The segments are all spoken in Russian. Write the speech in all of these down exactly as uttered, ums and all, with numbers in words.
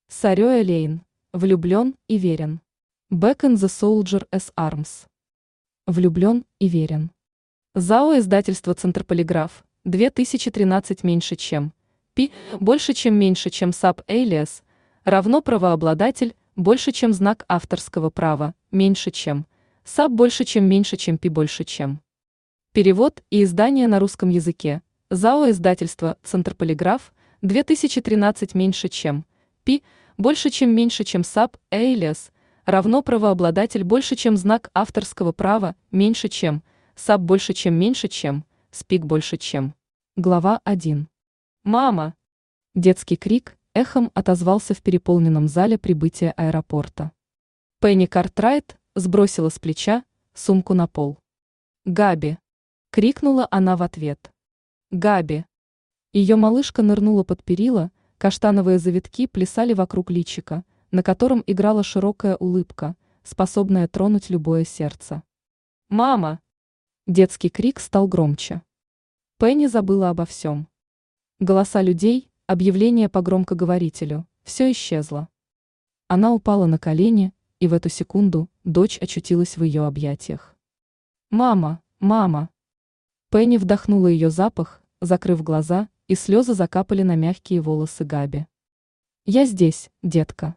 Сарёя Лейн. Влюблен и верен. Back in the Soldier as Arms. Влюблен и верен. ЗАО издательство Центр-Полиграф. две тысячи тринадцать меньше чем. Пи больше чем меньше чем саб alias равно правообладатель больше чем знак авторского права меньше чем. Саб больше чем меньше чем пи больше чем. Перевод и издание на русском языке. ЗАО издательство Центр-Полиграф. две тысячи тринадцать меньше чем. Пи больше чем меньше чем саб alias равно правообладатель больше чем знак авторского права меньше чем. Саб больше чем меньше чем. Спик больше чем. Глава один. Мама! Детский крик эхом отозвался в переполненном зале прибытия аэропорта. Пенни Картрайт сбросила с плеча сумку на пол. «Габи!» — крикнула она в ответ. «Габи!» Ее малышка нырнула под перила, каштановые завитки плясали вокруг личика, на котором играла широкая улыбка, способная тронуть любое сердце. «Мама!» Детский крик стал громче. Пенни забыла обо всем. Голоса людей, объявления по громкоговорителю, все исчезло. Она упала на колени, и в эту секунду дочь очутилась в ее объятиях. «Мама! Мама!» Пенни вдохнула ее запах, закрыв глаза, и слезы закапали на мягкие волосы Габи. «Я здесь, детка.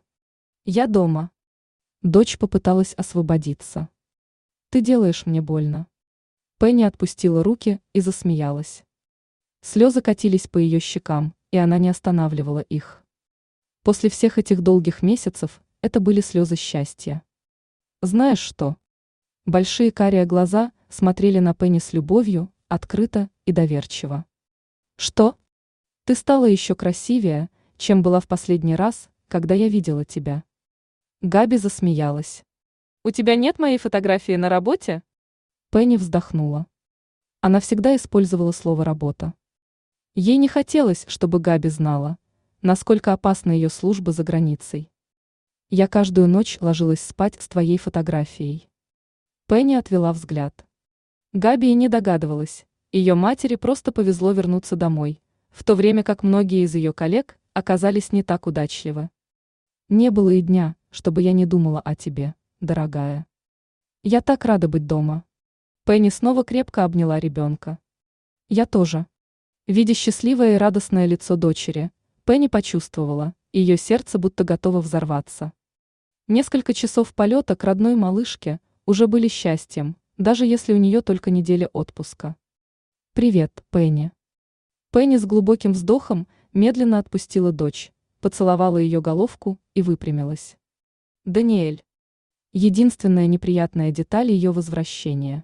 Я дома». Дочь попыталась освободиться. «Ты делаешь мне больно». Пенни отпустила руки и засмеялась. Слезы катились по ее щекам, и она не останавливала их. После всех этих долгих месяцев это были слезы счастья. «Знаешь что?» Большие карие глаза смотрели на Пенни с любовью, открыто и доверчиво. «Что? Ты стала еще красивее, чем была в последний раз, когда я видела тебя». Габи засмеялась. «У тебя нет моей фотографии на работе?» Пенни вздохнула. Она всегда использовала слово «работа». Ей не хотелось, чтобы Габи знала, насколько опасна ее служба за границей. «Я каждую ночь ложилась спать с твоей фотографией». Пенни отвела взгляд. Габи и не догадывалась, ее матери просто повезло вернуться домой, в то время как многие из ее коллег оказались не так удачливы. «Не было и дня, чтобы я не думала о тебе, дорогая. Я так рада быть дома». Пенни снова крепко обняла ребенка. «Я тоже». Видя счастливое и радостное лицо дочери, Пенни почувствовала, ее сердце будто готово взорваться. Несколько часов полета к родной малышке уже были счастьем, даже если у нее только неделя отпуска. «Привет, Пенни». Пенни с глубоким вздохом медленно отпустила дочь, поцеловала ее головку и выпрямилась. Даниэль. Единственная неприятная деталь ее возвращения.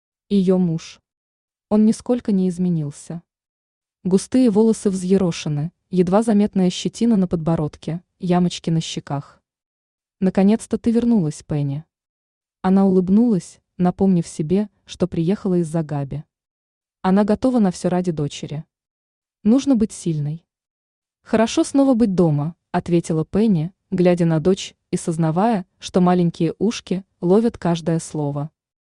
Ее муж. Он нисколько не изменился. Густые волосы взъерошены, едва заметная щетина на подбородке, ямочки на щеках. «Наконец-то ты вернулась, Пенни». Она улыбнулась, напомнив себе, что приехала из-за Габи. Она готова на все ради дочери. Нужно быть сильной. «Хорошо снова быть дома», — ответила Пенни, глядя на дочь и сознавая, что маленькие ушки ловят каждое слово.